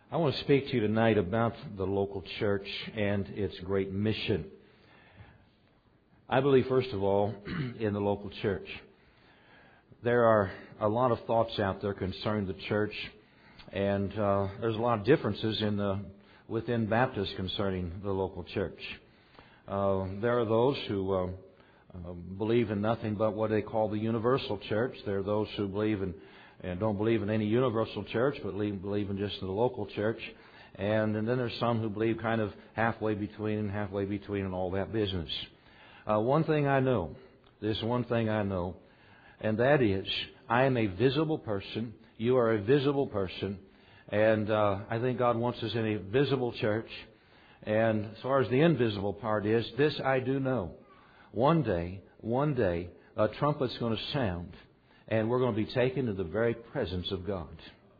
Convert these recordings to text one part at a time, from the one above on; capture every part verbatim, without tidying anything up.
I want to speak to you tonight about the local church and its great mission. I believe, first of all, in the local church. There are a lot of thoughts out there concerning the church, and uh, there's a lot of differences in the within Baptists concerning the local church. Uh, there are those who uh, uh, believe in nothing but what they call the universal church. There are those who believe in and don't believe in any universal church, but believe, believe in just the local church. And, and then there's some who believe kind of halfway between and halfway between and all that business. Uh, one thing I know, there's one thing I know, and that is I am a visible person. You are a visible person. And uh, I think God wants us in a visible church. And as far as the invisible part is, this I do know. One day, one day, a trumpet's going to sound. And we're going to be taken to the very presence of God.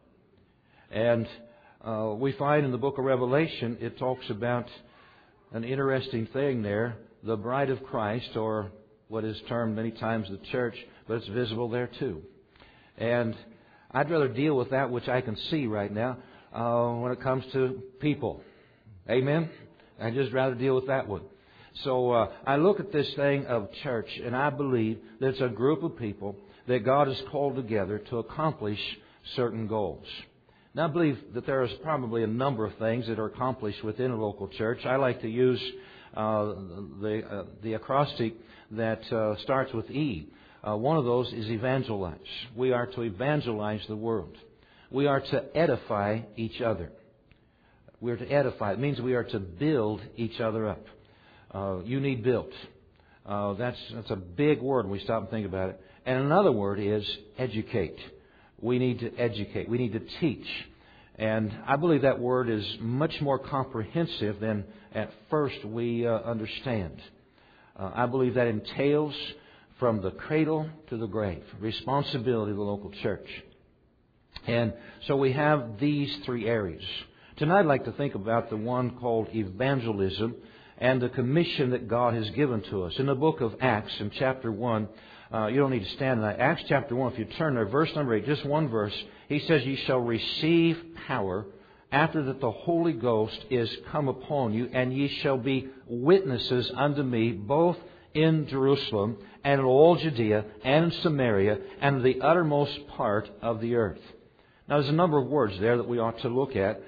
And uh, we find in the book of Revelation, it talks about an interesting thing there, the bride of Christ, or what is termed many times the church, but it's visible there too. And I'd rather deal with that which I can see right now uh, when it comes to people. Amen? I'd just rather deal with that one. So uh, I look at this thing of church, and I believe that it's a group of people that God has called together to accomplish certain goals. Now, I believe that there is probably a number of things that are accomplished within a local church. I like to use uh, the uh, the acrostic that uh, starts with E. Uh, one of those is evangelize. We are to evangelize the world. We are to edify each other. We are to edify. It means we are to build each other up. Uh, you need built. Uh, that's that's a big word when we stop and think about it. And another word is educate. We need to educate. We need to teach. And I believe that word is much more comprehensive than at first we uh, understand. Uh, I believe that entails from the cradle to the grave, responsibility of the local church. And so we have these three areas. Tonight I'd like to think about the one called evangelism and the commission that God has given to us. In the book of Acts, in chapter one, Uh, you don't need to stand tonight. Acts chapter one, if you turn there, verse number eight, just one verse. He says, "Ye shall receive power after that the Holy Ghost is come upon you, and ye shall be witnesses unto me both in Jerusalem and in all Judea and in Samaria and the uttermost part of the earth." Now, there's a number of words there that we ought to look at.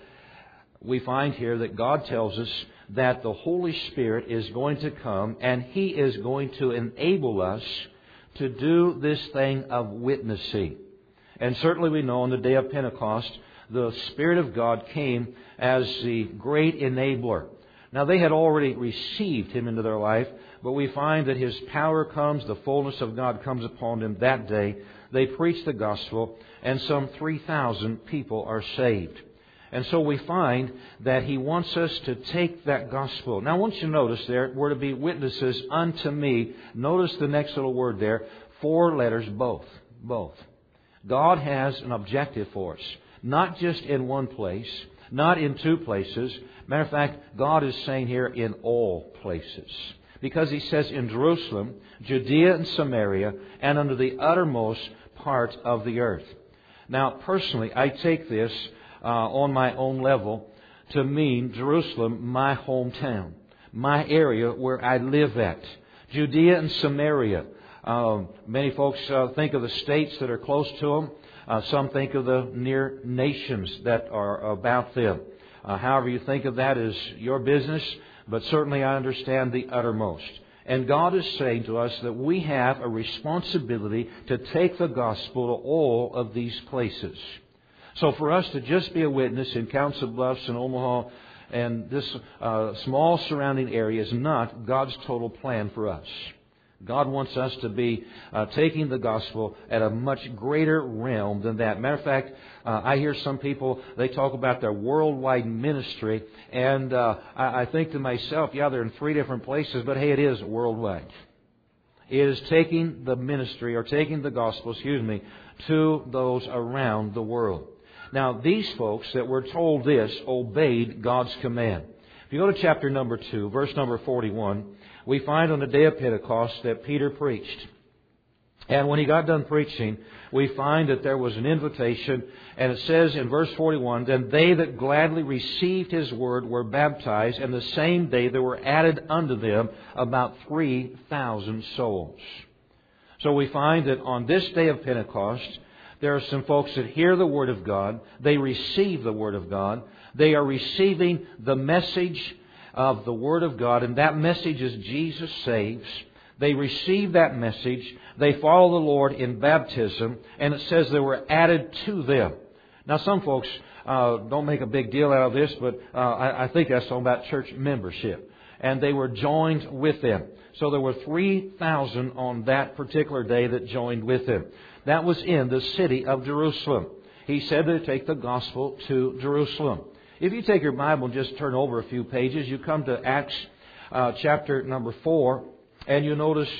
We find here that God tells us that the Holy Spirit is going to come, and He is going to enable us to do this thing of witnessing. And certainly we know on the day of Pentecost, the Spirit of God came as the great enabler. Now they had already received Him into their life, but we find that His power comes, the fullness of God comes upon them that day. They preach the gospel, and some three thousand people are saved. And so we find that He wants us to take that gospel. Now I want you to notice there, we're to be witnesses unto me. Notice the next little word there. Four letters, both. Both. God has an objective for us. Not just in one place. Not in two places. Matter of fact, God is saying here in all places. Because He says in Jerusalem, Judea and Samaria, and unto the uttermost part of the earth. Now personally, I take this Uh, on my own level to mean Jerusalem, my hometown, my area where I live at. Judea and Samaria. Um, many folks uh, think of the states that are close to them. Uh, some think of the near nations that are about them. Uh, however you think of that is your business, but certainly I understand the uttermost. And God is saying to us that we have a responsibility to take the gospel to all of these places. So for us to just be a witness in Council Bluffs and Omaha and this uh, small surrounding area is not God's total plan for us. God wants us to be uh, taking the gospel at a much greater realm than that. Matter of fact, uh, I hear some people, they talk about their worldwide ministry, and uh, I, I think to myself, yeah, they're in three different places, but hey, it is worldwide. It is taking the ministry, or taking the gospel, excuse me, to those around the world. Now, these folks that were told this obeyed God's command. If you go to chapter number two, verse number forty-one, we find on the day of Pentecost that Peter preached. And when he got done preaching, we find that there was an invitation, and it says in verse forty-one, "Then they that gladly received his word were baptized, and the same day there were added unto them about three thousand souls." So we find that on this day of Pentecost, there are some folks that hear the Word of God, they receive the Word of God, they are receiving the message of the Word of God, and that message is Jesus saves. They receive that message, they follow the Lord in baptism, and it says they were added to them. Now some folks uh, don't make a big deal out of this, but uh, I, I think that's talking about church membership. And they were joined with them. So there were three thousand on that particular day that joined with him. That was in the city of Jerusalem. He said to take the gospel to Jerusalem. If you take your Bible and just turn over a few pages, you come to Acts uh, chapter number four, and you notice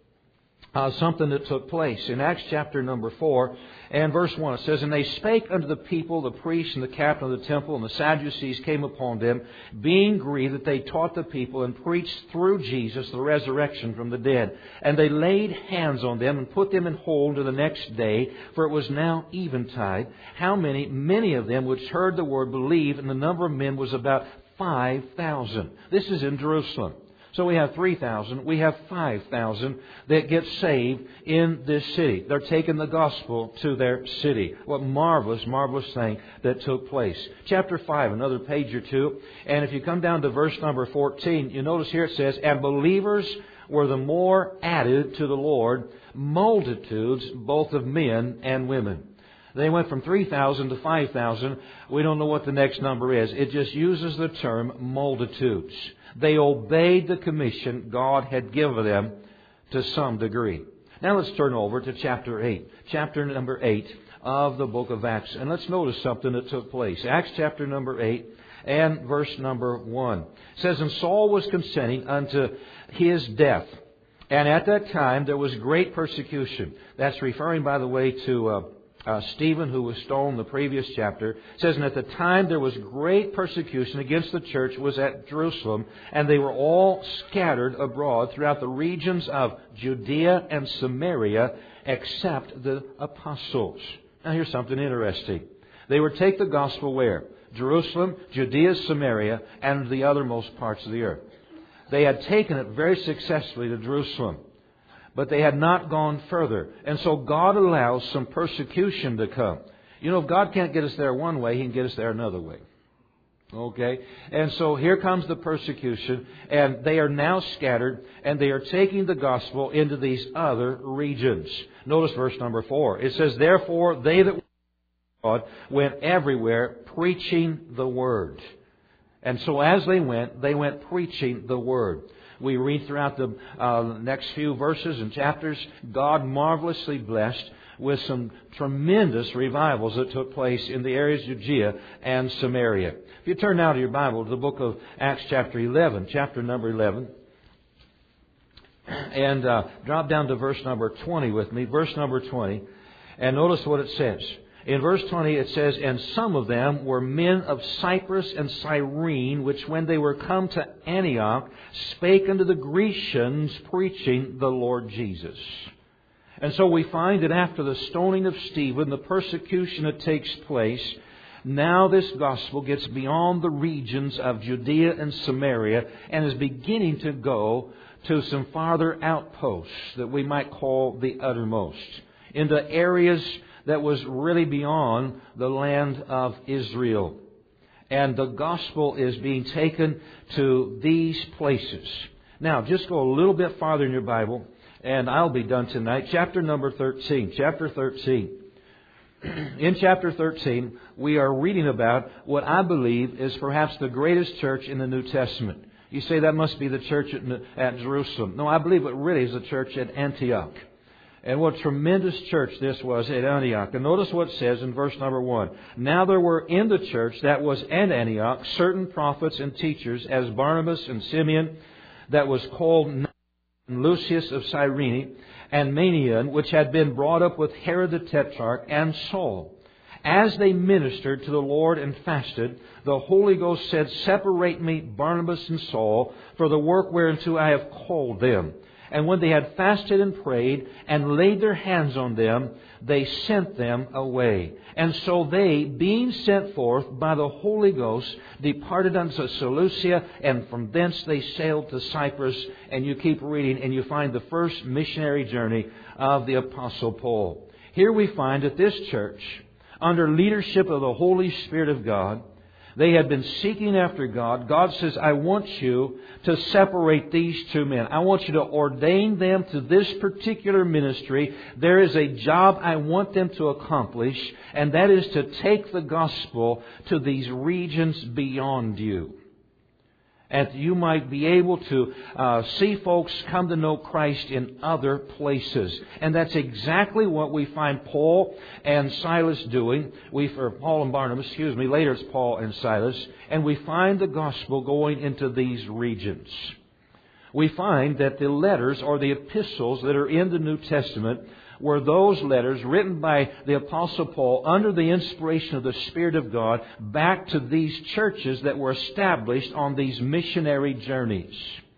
uh, something that took place. In Acts chapter number four and verse one, it says, "And they spake unto the people, the priests and the captain of the temple, and the Sadducees came upon them, being grieved that they taught the people and preached through Jesus the resurrection from the dead. And they laid hands on them and put them in hold to the next day, for it was now eventide. How many? Many of them which heard the word believed, and the number of men was about five thousand." This is in Jerusalem. So we have three thousand, we have five thousand that get saved in this city. They're taking the gospel to their city. What marvelous, marvelous thing that took place. Chapter five, another page or two. And if you come down to verse number fourteen, you notice here it says, "And believers were the more added to the Lord, multitudes both of men and women." They went from three thousand to five thousand. We don't know what the next number is. It just uses the term multitudes. They obeyed the commission God had given them to some degree. Now let's turn over to chapter eight. Chapter number eight of the book of Acts. And let's notice something that took place. Acts chapter number eight and verse number one. It says, "And Saul was consenting unto his death. And at that time there was great persecution." That's referring, by the way, to Uh, Uh, Stephen, who was stoned the previous chapter. It says, "And at the time there was great persecution against the church was at Jerusalem, and they were all scattered abroad throughout the regions of Judea and Samaria, except the apostles." Now here's something interesting. They would take the gospel where? Jerusalem, Judea, Samaria, and the othermost parts of the earth. They had taken it very successfully to Jerusalem, but they had not gone further. And so God allows some persecution to come. You know, if God can't get us there one way, He can get us there another way. Okay? And so here comes the persecution, and they are now scattered, and they are taking the gospel into these other regions. Notice verse number four. It says, "Therefore they that were God went everywhere preaching the word." And so as they went, they went preaching the word. We read throughout the uh, next few verses and chapters, God marvelously blessed with some tremendous revivals that took place in the areas of Judea and Samaria. If you turn now to your Bible to the book of Acts chapter eleven, chapter number eleven, and uh, drop down to verse number twenty with me, verse number twenty, and notice what it says. In verse twenty it says, "And some of them were men of Cyprus and Cyrene, which when they were come to Antioch, spake unto the Grecians, preaching the Lord Jesus." And so we find that after the stoning of Stephen, the persecution that takes place, now this gospel gets beyond the regions of Judea and Samaria and is beginning to go to some farther outposts that we might call the uttermost, into areas that was really beyond the land of Israel. And the gospel is being taken to these places. Now, just go a little bit farther in your Bible, and I'll be done tonight. Chapter number thirteen. Chapter thirteen. In chapter thirteen, we are reading about what I believe is perhaps the greatest church in the New Testament. You say that must be the church at, at Jerusalem. No, I believe it really is the church at Antioch. And what a tremendous church this was at Antioch. And notice what it says in verse number one. "Now there were in the church that was at Antioch certain prophets and teachers, as Barnabas and Simeon, that was called Lucius of Cyrene, and Manaen, which had been brought up with Herod the Tetrarch, and Saul. As they ministered to the Lord and fasted, the Holy Ghost said, Separate me Barnabas and Saul for the work whereunto I have called them. And when they had fasted and prayed and laid their hands on them, they sent them away. And so they, being sent forth by the Holy Ghost, departed unto Seleucia, and from thence they sailed to Cyprus. And you keep reading, and you find the first missionary journey of the Apostle Paul. Here we find that this church, under leadership of the Holy Spirit of God, they had been seeking after God. God says, I want you to separate these two men. I want you to ordain them to this particular ministry. There is a job I want them to accomplish, and that is to take the gospel to these regions beyond you. And you might be able to uh, see folks come to know Christ in other places. And that's exactly what we find Paul and Silas doing. We, or Paul and Barnabas, excuse me, later it's Paul and Silas. And we find the gospel going into these regions. We find that the letters or the epistles that are in the New Testament were those letters written by the Apostle Paul under the inspiration of the Spirit of God back to these churches that were established on these missionary journeys.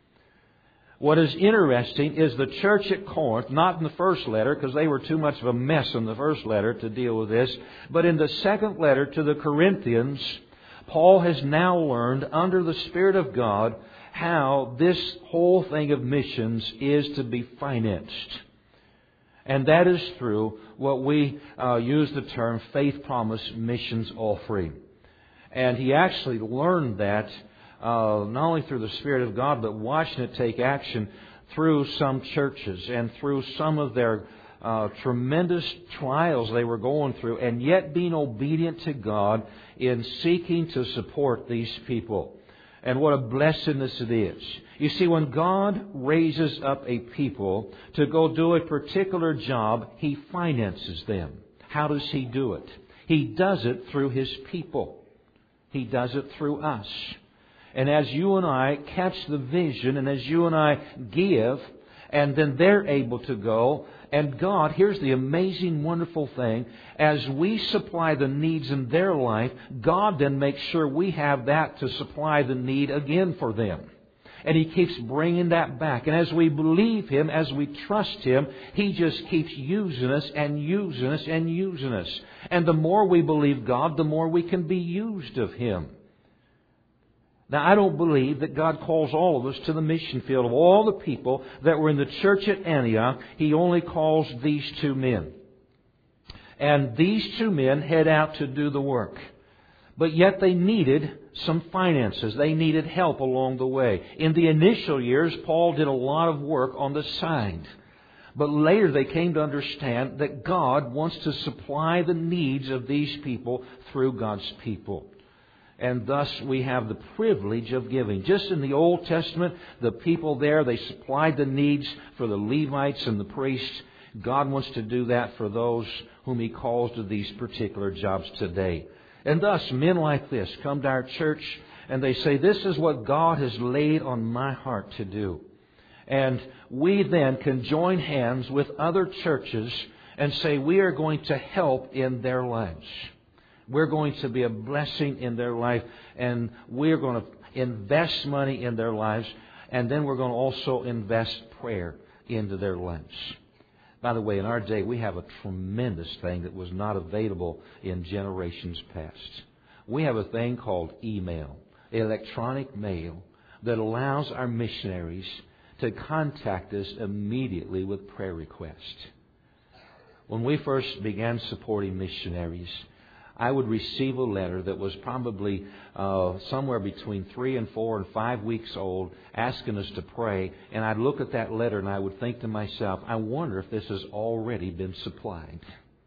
What is interesting is the church at Corinth, not in the first letter because they were too much of a mess in the first letter to deal with this, but in the second letter to the Corinthians, Paul has now learned under the Spirit of God how this whole thing of missions is to be financed. And that is through what we uh, use the term faith promise missions offering. And he actually learned that uh, not only through the Spirit of God, but watching it take action through some churches and through some of their uh, tremendous trials they were going through, and yet being obedient to God in seeking to support these people. And what a blessedness it is. You see, when God raises up a people to go do a particular job, He finances them. How does He do it? He does it through His people. He does it through us. And as you and I catch the vision, and as you and I give, and then they're able to go, and God, here's the amazing, wonderful thing, as we supply the needs in their life, God then makes sure we have that to supply the need again for them. And He keeps bringing that back. And as we believe Him, as we trust Him, He just keeps using us and using us and using us. And the more we believe God, the more we can be used of Him. Now, I don't believe that God calls all of us to the mission field. Of all the people that were in the church at Antioch, He only calls these two men. And these two men head out to do the work. But yet they needed some finances. They needed help along the way. In the initial years, Paul did a lot of work on the side. But later they came to understand that God wants to supply the needs of these people through God's people. And thus we have the privilege of giving. Just in the Old Testament, the people there, they supplied the needs for the Levites and the priests. God wants to do that for those whom He calls to these particular jobs today. And thus, men like this come to our church and they say, this is what God has laid on my heart to do. And we then can join hands with other churches and say, we are going to help in their lives. We're going to be a blessing in their life, and we're going to invest money in their lives, and then we're going to also invest prayer into their lives. By the way, in our day, we have a tremendous thing that was not available in generations past. We have a thing called email, electronic mail, that allows our missionaries to contact us immediately with prayer requests. When we first began supporting missionaries, I would receive a letter that was probably uh, somewhere between three and four and five weeks old, asking us to pray. And I'd look at that letter and I would think to myself, I wonder if this has already been supplied.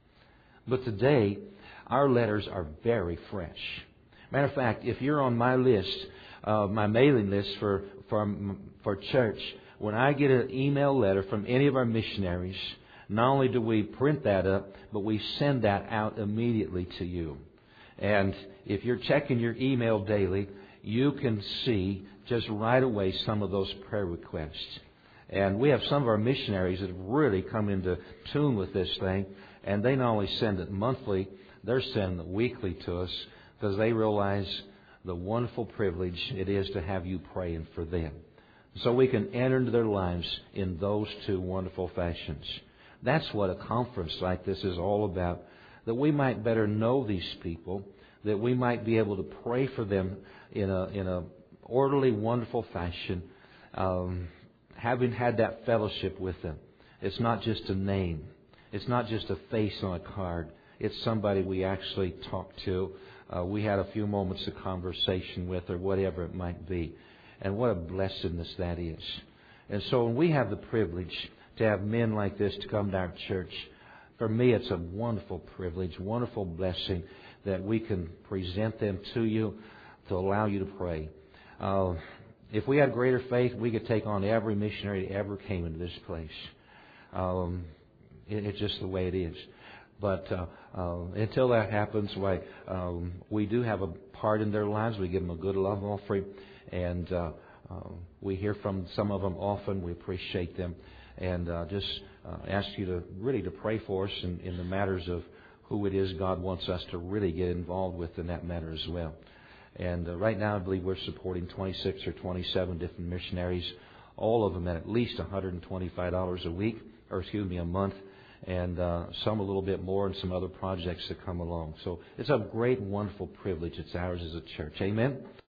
But today, our letters are very fresh. Matter of fact, if you're on my list, uh, my mailing list for, for, for church, when I get an email letter from any of our missionaries, not only do we print that up, but we send that out immediately to you. And if you're checking your email daily, you can see just right away some of those prayer requests. And we have some of our missionaries that have really come into tune with this thing. And they not only send it monthly, they're sending it weekly to us because they realize the wonderful privilege it is to have you praying for them. so we can enter into their lives in those two wonderful fashions. That's what a conference like this is all about, that we might better know these people, that we might be able to pray for them in a in a orderly, wonderful fashion, um, having had that fellowship with them. It's not just a name. It's not just a face on a card. It's somebody we actually talk to. Uh, we had a few moments of conversation with, or whatever it might be. And what a blessedness that is. And so when we have the privilege to have men like this to come to our church, for me it's a wonderful privilege, wonderful blessing that we can present them to you to allow you to pray. Uh, if we had greater faith, we could take on every missionary that ever came into this place. Um, it, it's just the way it is. But uh, uh, until that happens, why um, we do have a part in their lives. We give them a good love offering, and uh, uh, we hear from some of them often. We appreciate them, and uh, just uh, ask you to really to pray for us in, in the matters of who it is God wants us to really get involved with in that matter as well. And uh, right now, I believe we're supporting twenty-six or twenty-seven different missionaries, all of them at at least one hundred twenty-five dollars a week, or excuse me, a month. And uh, some a little bit more, and some other projects that come along. So it's a great, wonderful privilege. It's ours as a church. Amen.